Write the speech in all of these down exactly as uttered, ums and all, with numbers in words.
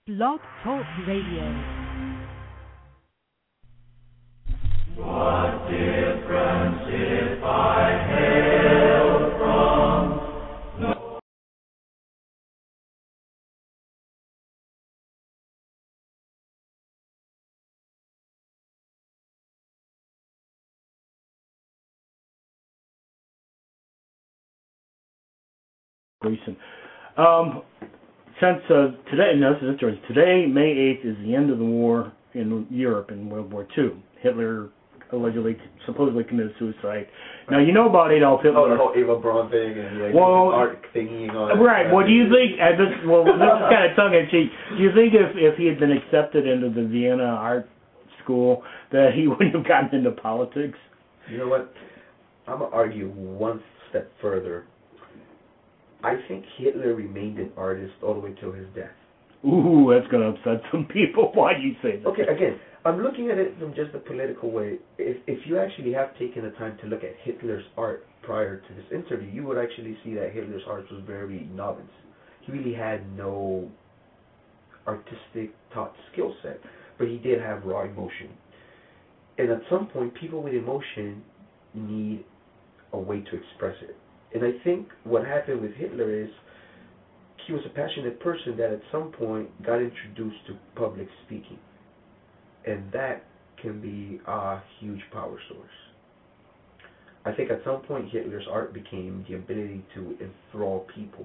Blog Talk Radio. What difference if I hail from no recent. Um, since uh, today, no, this is interesting. Today, May eighth, is the end of the war in Europe in World War Two. Hitler allegedly, supposedly committed suicide. Now, you know about Adolf Hitler. Oh, the whole Eva Braun thing and the well, art thingy and all that. Right. Well, do you think, uh, this, well, this is kind of tongue-in-cheek, do you think if, if he had been accepted into the Vienna art school that he wouldn't have gotten into politics? You know what? I'm going to argue one step further. I think Hitler remained an artist all the way till his death. Ooh, that's going to upset some people. Why do you say that? Okay, again, I'm looking at it from just a political way. If if you actually have taken the time to look at Hitler's art prior to this interview, you would actually see that Hitler's art was very novice. He really had no artistic taught skill set, but he did have raw emotion. And at some point, people with emotion need a way to express it. And I think what happened with Hitler is he was a passionate person that at some point got introduced to public speaking. And that can be a huge power source. I think at some point Hitler's art became the ability to enthrall people.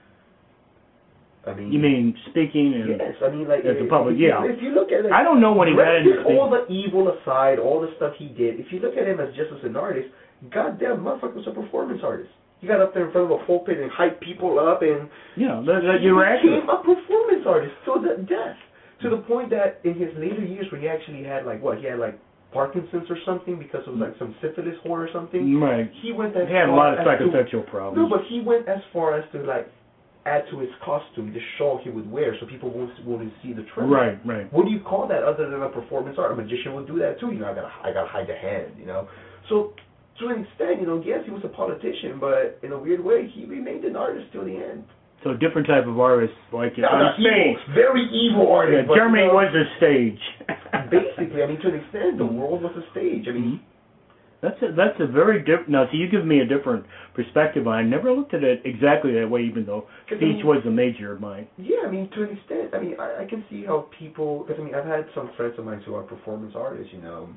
I mean, you mean speaking and yes, I mean like at the if, public, if, yeah. If you look at it, I don't know when he got into all the evil aside, all the stuff he did. If you look at him as just as an artist, goddamn, motherfucker was a performance artist. He got up there in front of a pulpit and hyped people up, and yeah, that, that he you were became a performance artist to the death. To the point that in his later years, when he actually had like what he had like Parkinson's or something because of like some syphilis whore or something. Right. He went as he had a far lot of as psychosexual to, problems. No, but he went as far as to like add to his costume the shawl he would wear so people won't won't see the trend. Right, right. What do you call that other than a performance art? A magician would do that too. You know, I gotta I gotta hide the hand. You know, so. To an extent, you know, yes, he was a politician, but in a weird way, he remained an artist till the end. So different type of artists, like yeah, on stage. Evil, very evil artist. Yeah, but, Germany you know, was a stage. Basically, I mean, to an extent, the world was a stage. I mean, mm-hmm. that's a, that's a very different. Now, so you give me a different perspective. I never looked at it exactly that way, even though speech I mean, was a major of mine. Yeah, I mean, to an extent, I mean, I, I can see how people. Because I mean, I've had some friends of mine who are performance artists, you know.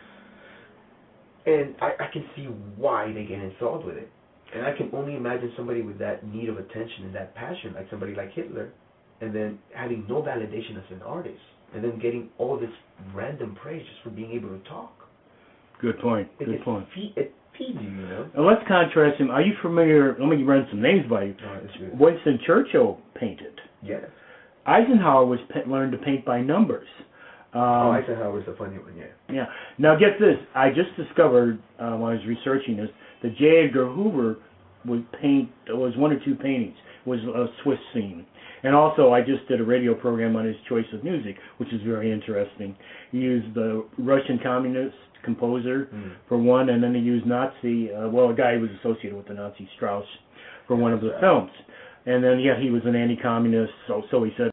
And I, I can see why they get enthralled with it. And I can only imagine somebody with that need of attention and that passion, like somebody like Hitler, and then having no validation as an artist, and then getting all this random praise just for being able to talk. Good point. It, Good it point. Feed, it feeds you, you know. Now let's contrast him. Are you familiar? Let me run some names by you. No, Winston Churchill painted. Yes. Eisenhower was learned to paint by numbers. Um, oh, Eisenhower's a funny one, yeah. Yeah. Now get this. I just discovered uh, when I was researching this that J. Edgar Hoover would paint was one or two paintings. Was a Swiss scene, and also I just did a radio program on his choice of music, which is very interesting. He used the Russian communist composer mm. for one, and then he used Nazi. Uh, well, a guy who was associated with the Nazi, Strauss, for one of the films. And then yeah, he was an anti-communist, so so he said.